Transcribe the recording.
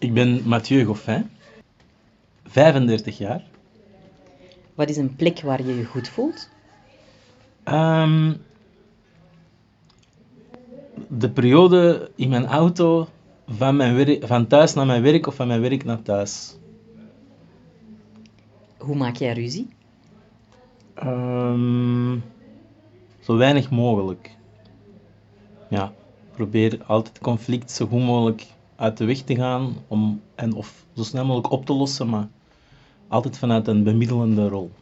Ik ben Mathieu Goffin, 35 jaar. Wat is een plek waar je je goed voelt? Ehm, de periode in mijn auto van thuis naar mijn werk of van mijn werk naar thuis. Hoe maak jij ruzie? Ehm, Zo weinig mogelijk. Ja, probeer altijd conflict zo goed mogelijk uit de weg te gaan of zo snel mogelijk op te lossen, maar altijd vanuit een bemiddelende rol.